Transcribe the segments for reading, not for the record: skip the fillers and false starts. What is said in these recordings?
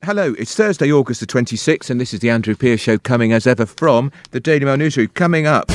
Hello, it's Thursday, August the 26th, and this is the Andrew Pierce Show, coming as ever from the Daily Mail Newsroom. Coming up.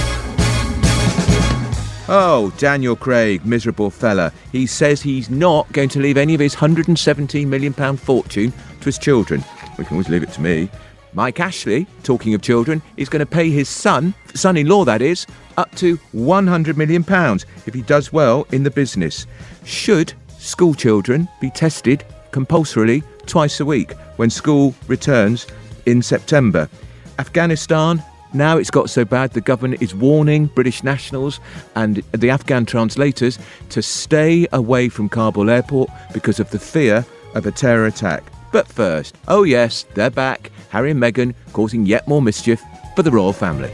Oh, Daniel Craig, miserable fella. He says he's not going to leave any of his £117 million fortune to his children. We can always leave it to me. Mike Ashley, talking of children, is going to pay his son-in-law that is, up to £100 million if he does well in the business. Should school children be tested compulsorily twice a week when school returns in September? Afghanistan, now it's got so bad the government is warning British nationals and the Afghan translators to stay away from Kabul airport because of the fear of a terror attack. But first, oh yes, they're back, Harry and Meghan causing yet more mischief for the royal family.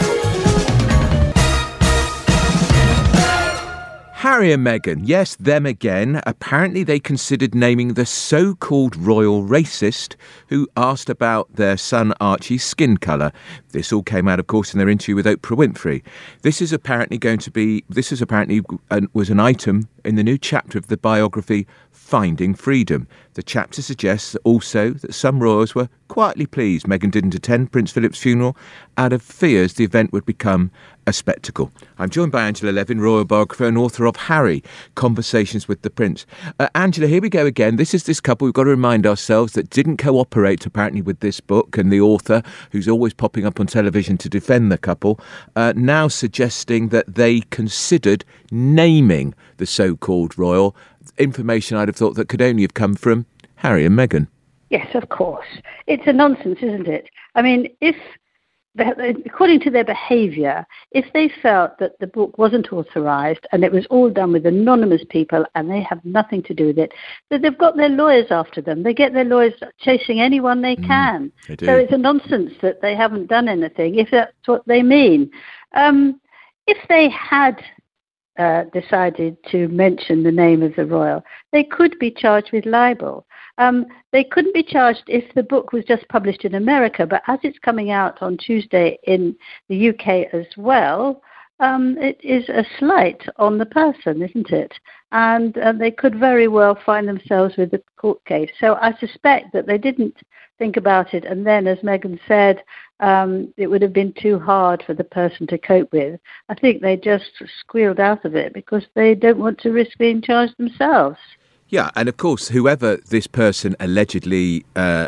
Harry and Meghan, yes, them again. Apparently they considered naming the so-called royal racist who asked about their son Archie's skin colour. This all came out, of course, in their interview with Oprah Winfrey. This was an item in the new chapter of the biography Finding Freedom. The chapter suggests also that some royals were quietly pleased Meghan didn't attend Prince Philip's funeral out of fears the event would become a spectacle. I'm joined by Angela Levin, royal biographer and author of Harry, Conversations with the Prince. Angela, here we go again. This is this couple, we've got to remind ourselves, that didn't cooperate apparently with this book, and the author, who's always popping up on television to defend the couple, now suggesting that they considered naming the so-called royal. Information I'd have thought that could only have come from Harry and Meghan. Yes, of course. It's a nonsense, isn't it? I mean, according to their behaviour, if they felt that the book wasn't authorised and it was all done with anonymous people and they have nothing to do with it, that they've got their lawyers after them. They get their lawyers chasing anyone they can. They do. So it's a nonsense that they haven't done anything, if that's what they mean. If they had decided to mention the name of the royal, they could be charged with libel. They couldn't be charged if the book was just published in America, but as it's coming out on Tuesday in the UK as well, it is a slight on the person, isn't it? And they could very well find themselves with a court case. So I suspect that they didn't think about it, and then, as Meghan said, it would have been too hard for the person to cope with. I think they just squealed out of it because they don't want to risk being charged themselves. Yeah, and of course, whoever this person allegedly,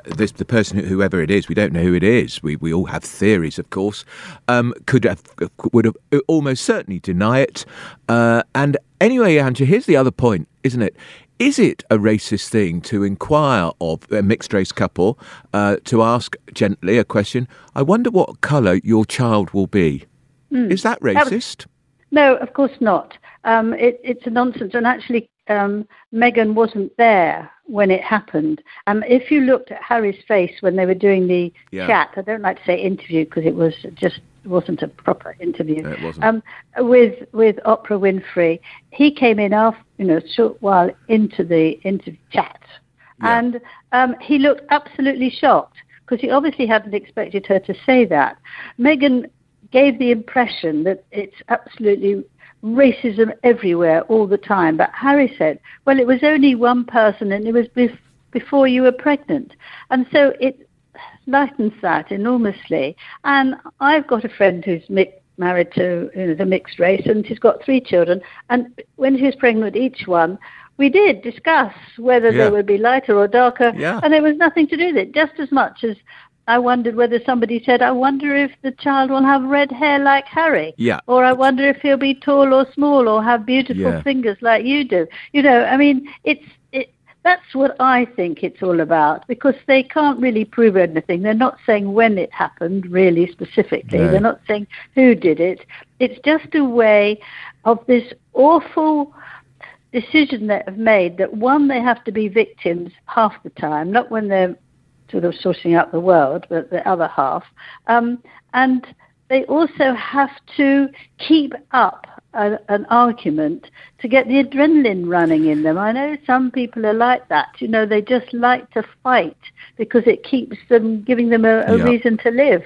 whoever it is, we don't know who it is. We all have theories, of course. Would have almost certainly deny it. And anyway, Andrew, here's the other point, isn't it? Is it a racist thing to inquire of a mixed-race couple, to ask gently a question, I wonder what colour your child will be? Is that racist? No, of course not. It's a nonsense. And actually, Meghan wasn't there when it happened. If you looked at Harry's face when they were doing the chat, I don't like to say interview because it wasn't a proper interview. No, it wasn't. With Oprah Winfrey, he came in after a short while into the chat, and he looked absolutely shocked because he obviously hadn't expected her to say that. Meghan gave the impression that it's absolutely racism everywhere all the time. But Harry said, well, it was only one person and it was before you were pregnant. And so it lightens that enormously. And I've got a friend who's married to the mixed race, and she's got 3 children. And when she was pregnant with each one, we did discuss whether they would be lighter or darker. Yeah. And there was nothing to do with it, just as much as I wondered whether somebody said, I wonder if the child will have red hair like Harry. Yeah. Or I wonder if he'll be tall or small or have beautiful fingers like you do. I mean, that's what I think it's all about, because they can't really prove anything. They're not saying when it happened really specifically. No. They're not saying who did it. It's just a way of this awful decision they have made that, one, they have to be victims half the time, not when they're sort of sorting out the world, but the other half. And they also have to keep up an argument to get the adrenaline running in them. I know some people are like that. They just like to fight because it keeps them, giving them a reason to live.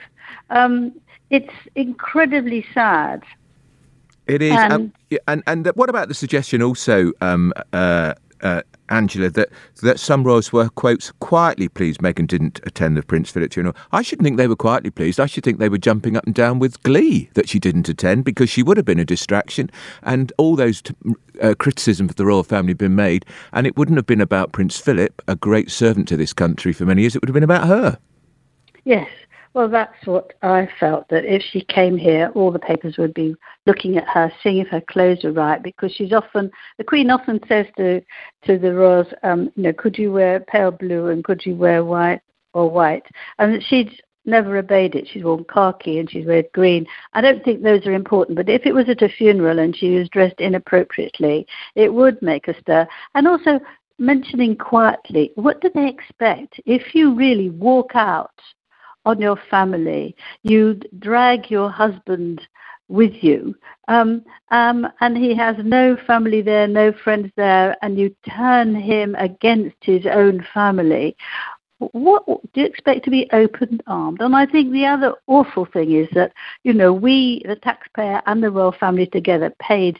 It's incredibly sad. It is. And what about the suggestion also, Angela, that some royals were, quotes, quietly pleased Meghan didn't attend the Prince Philip funeral. I shouldn't think they were quietly pleased. I should think they were jumping up and down with glee that she didn't attend, because she would have been a distraction, and all those criticisms of the royal family have been made, and it wouldn't have been about Prince Philip, a great servant to this country for many years. It would have been about her. Yes. Well, that's what I felt, that if she came here, all the papers would be looking at her, seeing if her clothes were right, because the Queen often says to the royals, could you wear pale blue and could you wear white or white? And she'd never obeyed it. She's worn khaki and she's wear green. I don't think those are important, but if it was at a funeral and she was dressed inappropriately, it would make a stir. And also, mentioning quietly, what do they expect? If you really walk out on your family, you drag your husband with you, and he has no family there, no friends there, and you turn him against his own family, what do you expect to be open-armed? And I think the other awful thing is that, we, the taxpayer and the royal family together, paid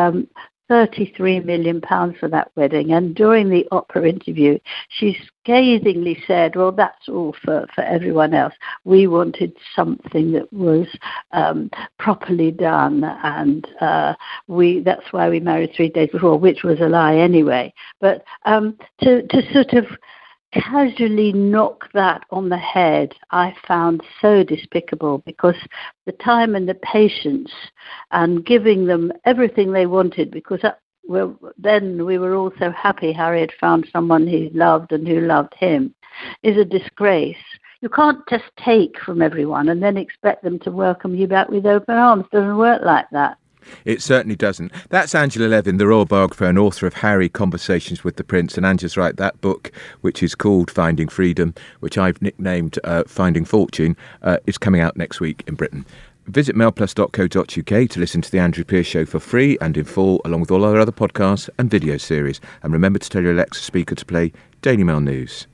£33 million for that wedding. And during the Oprah interview, she scathingly said, well, that's all for everyone else. We wanted something that was properly done, and that's why we married 3 days before, which was a lie anyway. But to sort of casually knock that on the head, I found so despicable, because the time and the patience and giving them everything they wanted, because then we were all so happy Harry had found someone he loved and who loved him, is a disgrace. You can't just take from everyone and then expect them to welcome you back with open arms. It doesn't work like that. It certainly doesn't. That's Angela Levin, the royal biographer and author of Harry, Conversations with the Prince. And Angela's right, that book, which is called Finding Freedom, which I've nicknamed Finding Fortune, is coming out next week in Britain. Visit mailplus.co.uk to listen to The Andrew Pierce Show for free and in full, along with all our other podcasts and video series. And remember to tell your Alexa speaker to play Daily Mail News.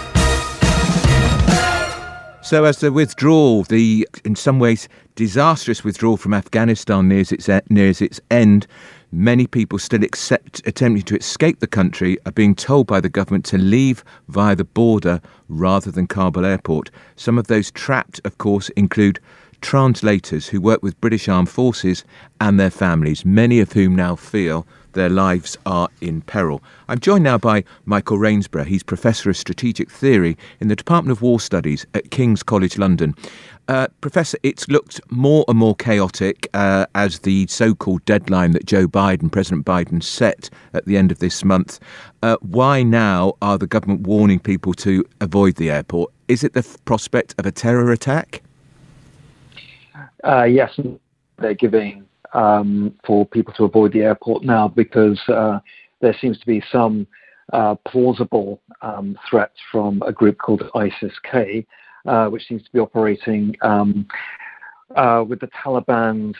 So as the withdrawal, the in some ways disastrous withdrawal from Afghanistan nears its end, many people still attempting to escape the country are being told by the government to leave via the border rather than Kabul airport. Some of those trapped, of course, include translators who work with British Armed Forces and their families, many of whom now feel their lives are in peril. I'm joined now by Michael Rainsborough. He's Professor of Strategic Theory in the Department of War Studies at King's College London. Professor, it's looked more and more chaotic as the so-called deadline that President Biden set at the end of this month. Why now are the government warning people to avoid the airport? Is it the prospect of a terror attack? Yes, they're giving for people to avoid the airport now because there seems to be some plausible threats from a group called ISIS-K, which seems to be operating with the Taliban's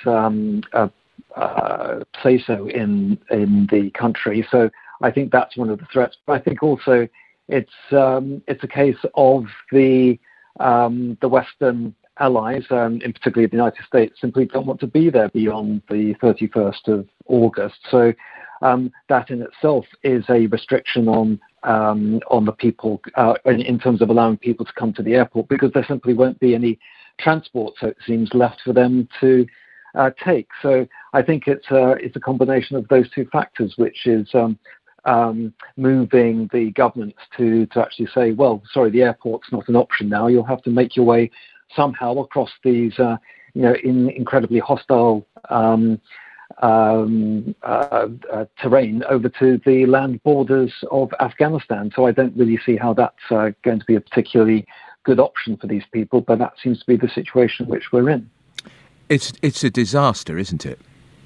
say-so in the country. So I think that's one of the threats. But I think also it's a case of the Western allies, in particular the United States, simply don't want to be there beyond the 31st of August. So that in itself is a restriction on the people in terms of allowing people to come to the airport, because there simply won't be any transport, so it seems, left for them to take. So I think it's a combination of those two factors, which is moving the governments to actually say, well, sorry, the airport's not an option now. You'll have to make your way somehow across these, in incredibly hostile terrain over to the land borders of Afghanistan. So I don't really see how that's going to be a particularly good option for these people, but that seems to be the situation which we're in. It's a disaster, isn't it?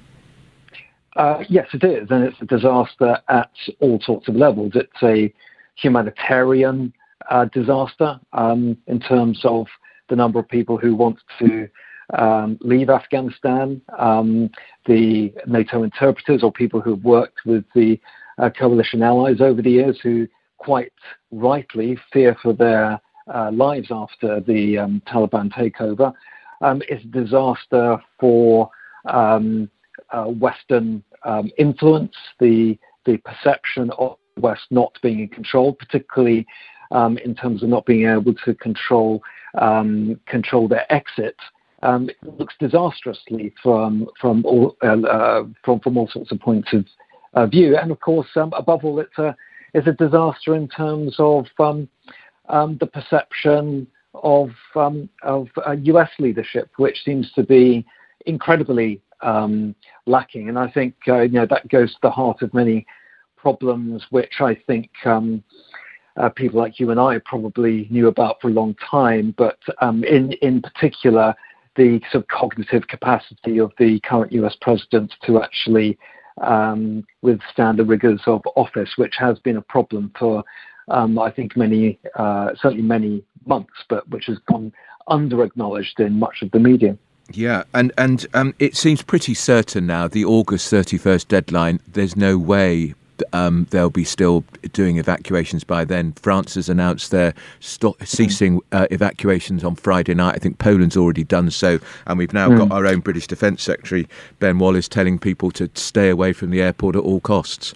Yes, it is, and it's a disaster at all sorts of levels. It's a humanitarian disaster in terms of the number of people who want to leave Afghanistan, the NATO interpreters or people who have worked with the coalition allies over the years who quite rightly fear for their lives after the Taliban takeover. It's a disaster for Western influence, the perception of West not being in control, particularly in terms of not being able to control their exit. It looks disastrously from all sorts of points of view, and of course, above all, it's a disaster in terms of the perception of U.S. leadership, which seems to be incredibly lacking. And I think that goes to the heart of many problems, which I think people like you and I probably knew about for a long time, but in particular, the sort of cognitive capacity of the current U.S. president to actually withstand the rigors of office, which has been a problem for I think certainly many months, but which has gone under-acknowledged in much of the media. Yeah, and it seems pretty certain now, the August 31st deadline, there's no way they'll be still doing evacuations by then. France has announced they're ceasing evacuations on Friday night. I think Poland's already done so, and we've now got our own British Defence Secretary, Ben Wallace, telling people to stay away from the airport at all costs.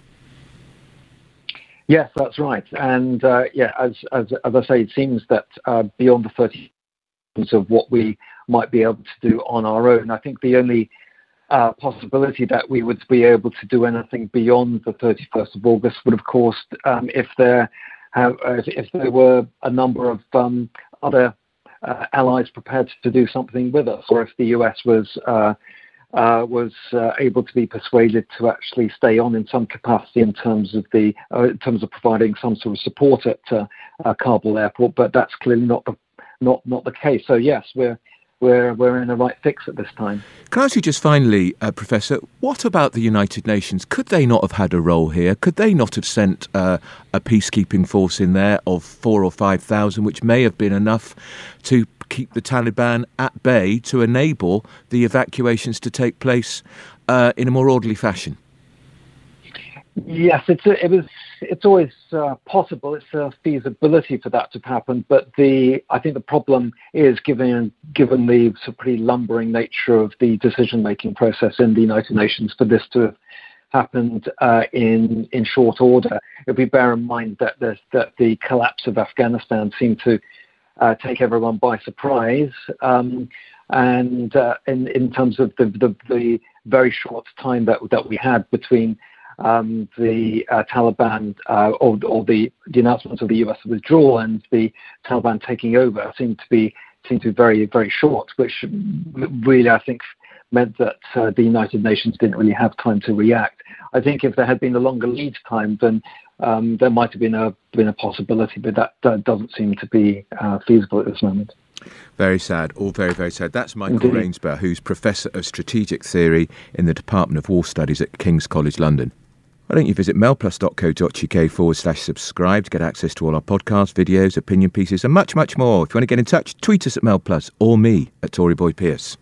Yes, that's right. And as I say, it seems that beyond the 30 of what we might be able to do on our own, I think the only possibility that we would be able to do anything beyond the 31st of August would, of course, if there were a number of other allies prepared to do something with us, or if the US was able to be persuaded to actually stay on in some capacity in terms of providing some sort of support at Kabul airport. But that's clearly not the case. So yes, we're in the right fix at this time. Can I ask you just finally, Professor, what about the United Nations? Could they not have had a role here? Could they not have sent a peacekeeping force in there of 4,000 or 5,000, which may have been enough to keep the Taliban at bay, to enable the evacuations to take place in a more orderly fashion? Yes, it's always possible. It's a feasibility for that to happen, but I think the problem is given the sort of pretty lumbering nature of the decision-making process in the United Nations, for this to have happened in short order. If we bear in mind that the collapse of Afghanistan seemed to take everyone by surprise, and in terms of the very short time that we had between the Taliban or the announcement of the US withdrawal and the Taliban taking over seemed to be very, very short, which really, I think, meant that the United Nations didn't really have time to react. I think if there had been a longer lead time, then there might have been a possibility, but that doesn't seem to be feasible at this moment. Very sad, all very, very sad. That's Michael Rainsborough, who's Professor of Strategic Theory in the Department of War Studies at King's College London. Why don't you visit mailplus.co.uk/subscribe to get access to all our podcasts, videos, opinion pieces, and much, much more. If you want to get in touch, tweet us at MailPlus or me at Tory Boy Pierce.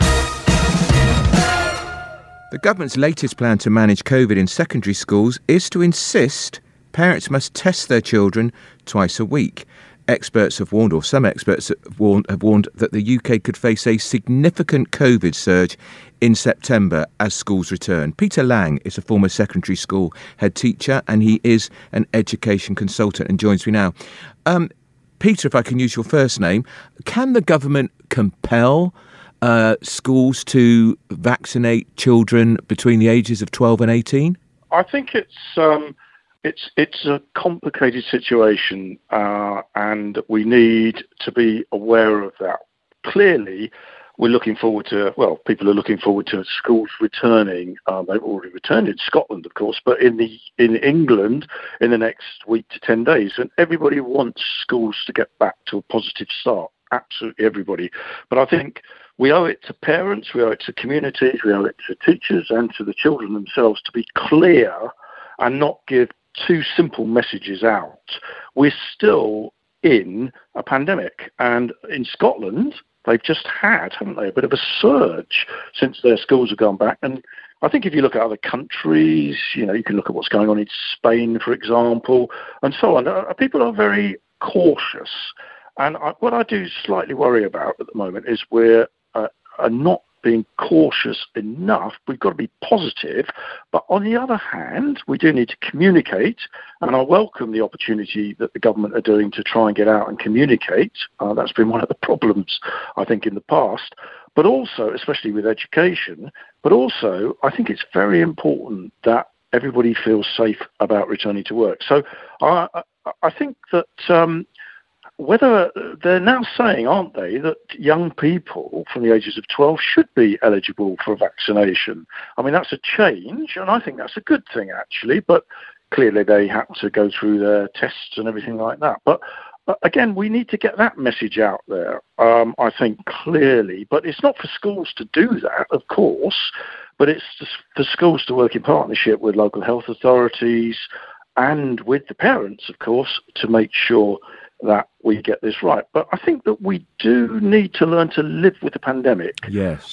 The government's latest plan to manage COVID in secondary schools is to insist parents must test their children twice a week. Experts have warned, or some experts have warned that the UK could face a significant COVID surge in September as schools return. Peter Lang is a former secondary school head teacher, and he is an education consultant and joins me now. Peter, if I can use your first name, can the government compel schools to vaccinate children between the ages of 12 and 18? I think it's a complicated situation, and we need to be aware of that. Clearly, we're looking forward to, people are looking forward to schools returning. They've already returned in Scotland, of course, but in England in the next week to 10 days. And everybody wants schools to get back to a positive start. Absolutely everybody. But I think we owe it to parents, we owe it to communities, we owe it to teachers and to the children themselves to be clear and not give too simple messages out. We're still in a pandemic, and in Scotland they've just had, haven't they, a bit of a surge since their schools have gone back. And I think if you look at other countries, you can look at what's going on in Spain, for example, and so on. People are very cautious, and what I do slightly worry about at the moment is we're not being cautious enough. We've got to be positive. But on the other hand, we do need to communicate. And I welcome the opportunity that the government are doing to try and get out and communicate. That's been one of the problems, I think, in the past. But also, especially with education, but also I think it's very important that everybody feels safe about returning to work. So I think that whether they're now saying, aren't they, that young people from the ages of 12 should be eligible for a vaccination. I mean, that's a change, and I think that's a good thing, actually, but clearly they have to go through their tests and everything like that. But again, we need to get that message out there, I think, clearly. But it's not for schools to do that, of course, but it's for schools to work in partnership with local health authorities and with the parents, of course, to make sure that we get this right. But I think that we do need to learn to live with the pandemic. Yes.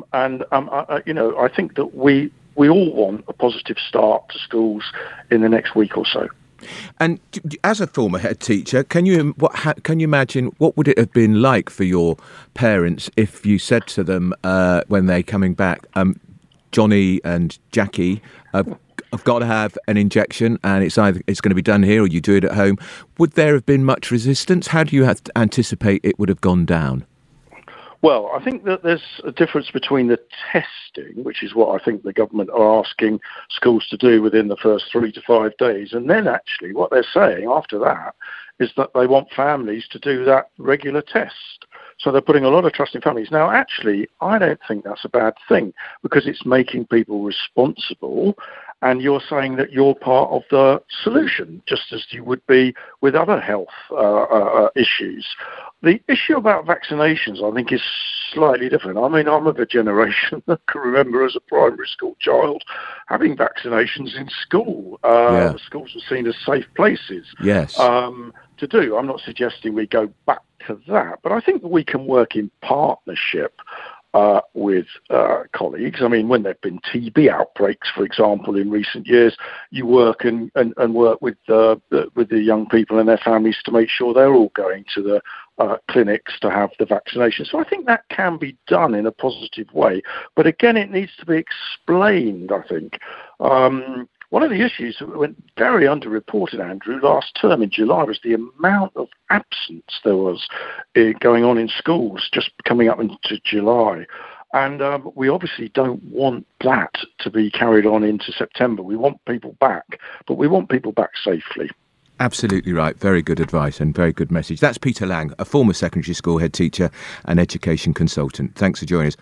I think that we all want a positive start to schools in the next week or so. And as a former head teacher, can you imagine what would it have been like for your parents if you said to them when they're coming back, Johnny and Jackie, I've got to have an injection, and it's going to be done here or you do it at home. Would there have been much resistance? How do you anticipate it would have gone down? Well, I think that there's a difference between the testing, which is what I think the government are asking schools to do within the first 3 to 5 days, and then actually what they're saying after that is that they want families to do that regular test. So they're putting a lot of trust in families. Now, actually, I don't think that's a bad thing because it's making people responsible, and you're saying that you're part of the solution, just as you would be with other health issues. The issue about vaccinations, I think, is slightly different. I mean, I'm of a generation that can remember as a primary school child having vaccinations in school. Schools were seen as safe places. Yes. To do. I'm not suggesting we go back to that, but I think that we can work in partnership with colleagues. I mean, when there have been TB outbreaks, for example, in recent years, you work and work with the young people and their families to make sure they're all going to the clinics to have the vaccination. So I think that can be done in a positive way. But again, it needs to be explained, I think. One of the issues that went very underreported, Andrew, last term in July was the amount of absence there was going on in schools just coming up into July. And we obviously don't want that to be carried on into September. We want people back, but we want people back safely. Absolutely right. Very good advice and very good message. That's Peter Lang, a former secondary school head teacher and education consultant. Thanks for joining us.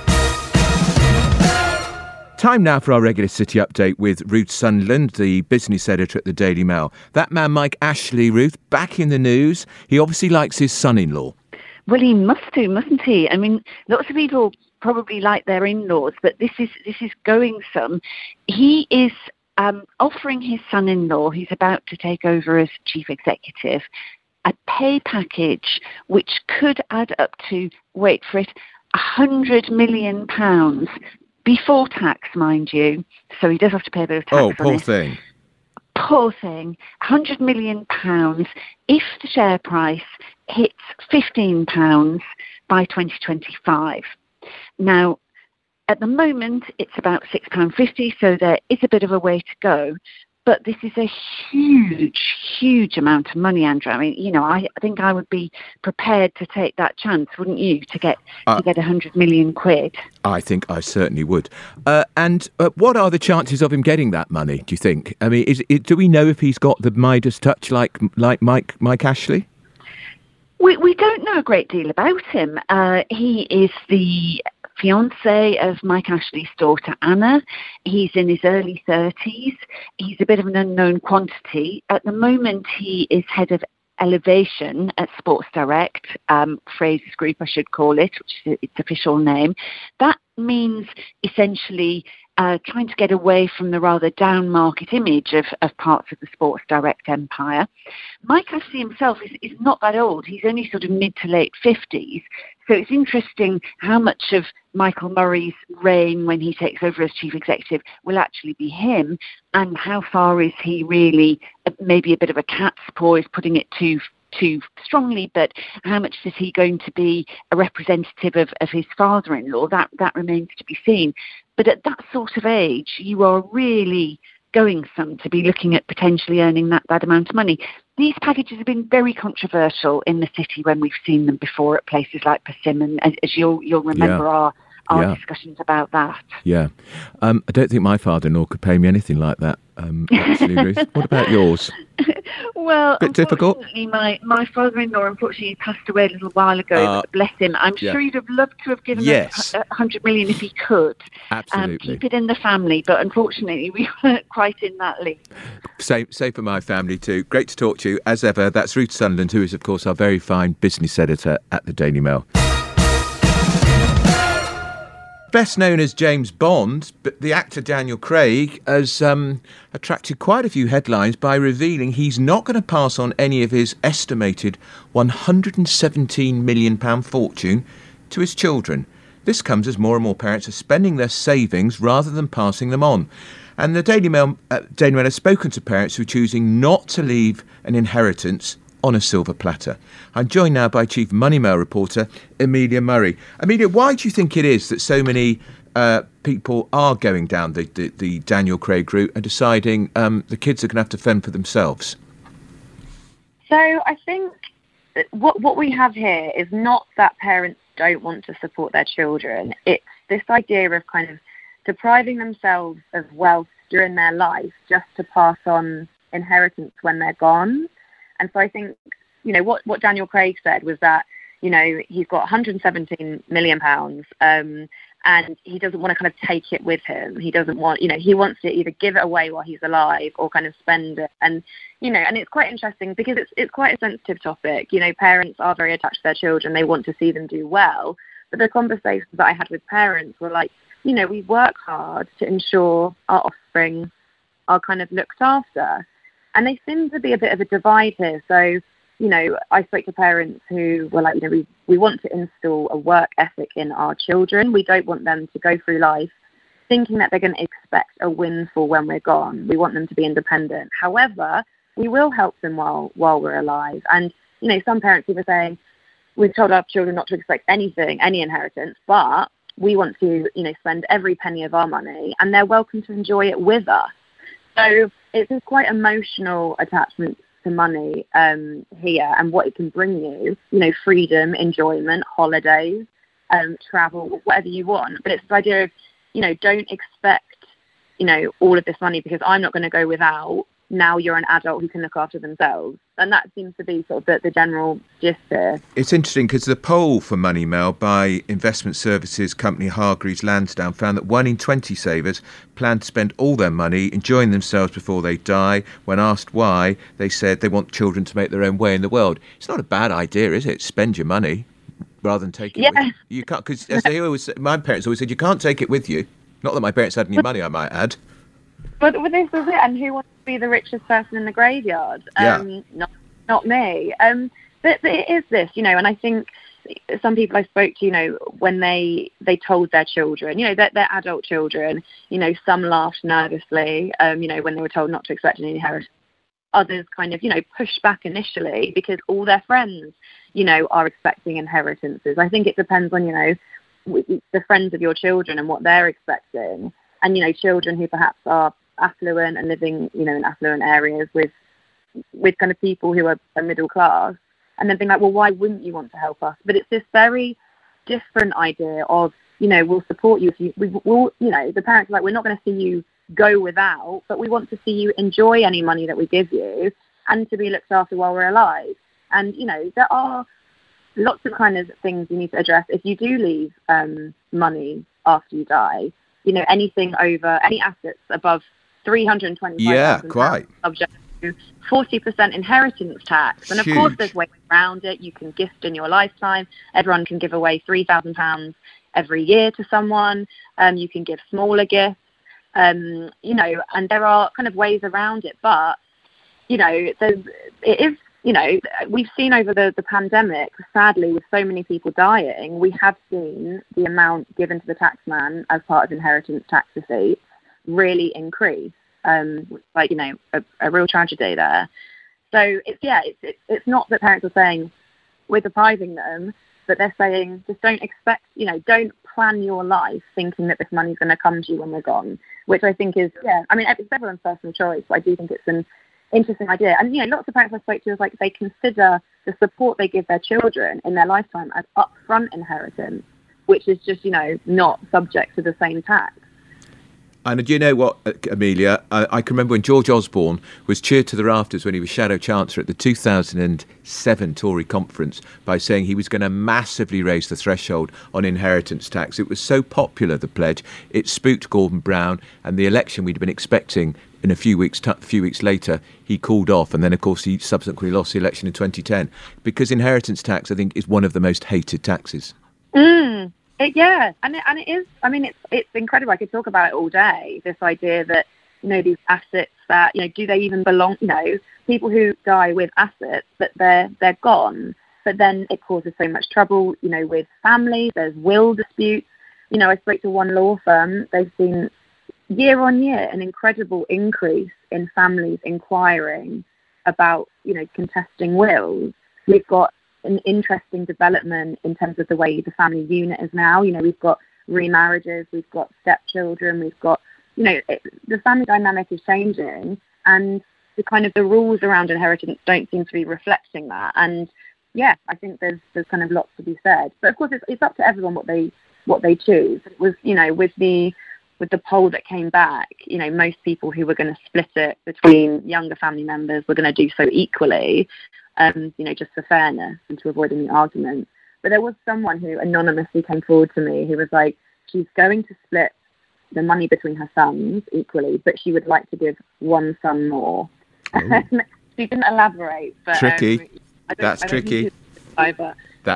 Time now for our regular city update with Ruth Sunderland, the business editor at the Daily Mail. That man, Mike Ashley, Ruth, back in the news. He obviously likes his son-in-law. Well, he must do, mustn't he? I mean, lots of people probably like their in-laws, but this is going some. He is offering his son-in-law, who's about to take over as chief executive, a pay package which could add up to, wait for it, £100 million. Before tax, mind you, so he does have to pay a bit of tax on it. Oh, poor thing. Poor thing. £100 million if the share price hits £15 by 2025. Now, at the moment, it's about £6.50, so there is a bit of a way to go. But this is a huge, huge amount of money, Andrew. I mean, I think I would be prepared to take that chance, wouldn't you, to get £100 million? I think I certainly would. And what are the chances of him getting that money, do you think? I mean, do we know if he's got the Midas touch like Mike Ashley? We don't know a great deal about him. He is the fiance of Mike Ashley's daughter Anna. He's in his early 30s. He's a bit of an unknown quantity. At the moment, he is head of Elevation at Sports Direct, Fraser's Group, I should call it, which is its official name. That means essentially trying to get away from the rather down market image of parts of the Sports Direct empire. Mike Ashley himself is not that old. He's only sort of mid to late 50s. So it's interesting how much of Michael Murray's reign when he takes over as chief executive will actually be him, and how far is he really maybe a bit of a cat's paw, is putting it too too strongly, but how much is he going to be a representative of his father-in-law? That remains to be seen. But at that sort of age, you are really going some to be looking at potentially earning that amount of money. These packages have been very controversial in the city when we've seen them before at places like Persimmon, as you'll remember our discussions about that. Yeah. I don't think my father-in-law could pay me anything like that, actually, Ruth. What about yours? Well, bit difficult. My father-in-law unfortunately passed away a little while ago. Bless him. I'm sure he'd have loved to have given us 100 million if he could. Absolutely. Keep it in the family, but unfortunately we weren't quite in that league. Same for my family too. Great to talk to you as ever. That's Ruth Sunderland, who is of course our very fine business editor at the Daily Mail. Best known as James Bond, but the actor Daniel Craig has attracted quite a few headlines by revealing he's not going to pass on any of his estimated £117 million fortune to his children. This comes as more and more parents are spending their savings rather than passing them on. And the Daily Mail has spoken to parents who are choosing not to leave an inheritance on a silver platter. I'm joined now by Chief Money Mail reporter Amelia Murray. Amelia, why do you think it is that so many people are going down the Daniel Craig route and deciding the kids are going to have to fend for themselves? So I think what we have here is not that parents don't want to support their children. It's this idea of kind of depriving themselves of wealth during their life just to pass on inheritance when they're gone. And so I think, what Daniel Craig said was that, he's got £117 million and he doesn't want to kind of take it with him. He doesn't want, he wants to either give it away while he's alive or kind of spend it. And, and it's quite interesting because it's quite a sensitive topic. Parents are very attached to their children. They want to see them do well. But the conversations that I had with parents were like, we work hard to ensure our offspring are kind of looked after. And they seem to be a bit of a divide here. So, I spoke to parents who were like, we want to install a work ethic in our children. We don't want them to go through life thinking that they're going to expect a windfall when we're gone. We want them to be independent. However, we will help them while we're alive. And, some parents were saying, we've told our children not to expect anything, any inheritance, but we want to, spend every penny of our money and they're welcome to enjoy it with us. So it's a quite emotional attachment to money here and what it can bring you, freedom, enjoyment, holidays, travel, whatever you want. But it's the idea of, don't expect, all of this money because I'm not going to go without. Now you're an adult who can look after themselves. And that seems to be sort of the general gist here. It's interesting because the poll for Money Mail by investment services company Hargreaves Lansdown found that 1 in 20 savers plan to spend all their money enjoying themselves before they die. When asked why, they said they want children to make their own way in the world. It's not a bad idea, is it? Spend your money rather than take it with you. You can't, because as they always say, my parents always said, you can't take it with you. Not that my parents had any money, I might add. But this is it, and who wants to be the richest person in the graveyard? Not me. But it is this, and I think some people I spoke to, when they told their children, their adult children, some laughed nervously, when they were told not to expect any inheritance. Others kind of, pushed back initially because all their friends, are expecting inheritances. I think it depends on, the friends of your children and what they're expecting. And, children who perhaps are affluent and living, in affluent areas with kind of people who are middle class, and then being like, well, why wouldn't you want to help us? But it's this very different idea of, we'll support you if you, the parents are like, we're not going to see you go without, but we want to see you enjoy any money that we give you and to be looked after while we're alive. And, there are lots of kind of things you need to address if you do leave money after you die. Anything over, any assets above £325,000 subject to 40% inheritance tax. And of course, there's ways around it. You can gift in your lifetime. Everyone can give away £3,000 every year to someone. You can give smaller gifts, and there are kind of ways around it. But, we've seen over the pandemic, sadly, with so many people dying, we have seen the amount given to the taxman as part of inheritance tax receipts really increase. A real tragedy there. So it's not that parents are saying we're depriving them, but they're saying just don't expect, don't plan your life thinking that this money's going to come to you when we're gone, which I think is, it's everyone's personal choice, but I do think it's an interesting idea. And, lots of parents I spoke to was like they consider the support they give their children in their lifetime as upfront inheritance, which is just, not subject to the same tax. And do you know what, Amelia? I can remember when George Osborne was cheered to the rafters when he was Shadow Chancellor at the 2007 Tory conference by saying he was going to massively raise the threshold on inheritance tax. It was so popular, the pledge, it spooked Gordon Brown, and the election we'd been expecting in a few weeks later, he called off. And then, of course, he subsequently lost the election in 2010 because inheritance tax, I think, is one of the most hated taxes. And it is. I mean, it's incredible. I could talk about it all day. This idea that these assets that do they even belong? People who die with assets, but they're gone. But then it causes so much trouble. With families, there's will disputes. I spoke to one law firm. They've seen year on year an incredible increase in families inquiring about contesting wills. We've got an interesting development in terms of the way the family unit is now. We've got remarriages, we've got stepchildren, we've got, the family dynamic is changing, and the rules around inheritance don't seem to be reflecting that. And I think there's kind of lots to be said. But of course, it's up to everyone what they choose. It was, with the poll that came back, most people who were going to split it between younger family members were going to do so equally. Just for fairness and to avoid any argument. But there was someone who anonymously came forward to me who was like, she's going to split the money between her sons equally, but she would like to give one son more. She didn't elaborate. But, tricky. That's tricky. That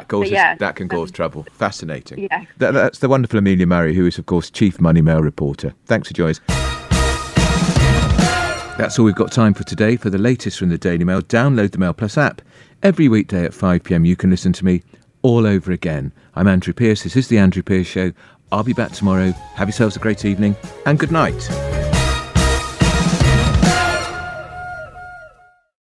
can cause trouble. Fascinating. Yeah. That's the wonderful Amelia Murray, who is, of course, Chief Money Mail reporter. Thanks for joining us. That's all we've got time for today. For the latest from the Daily Mail, download the Mail Plus app. Every weekday at 5 p.m, you can listen to me all over again. I'm Andrew Pierce. This is The Andrew Pierce Show. I'll be back tomorrow. Have yourselves a great evening and good night.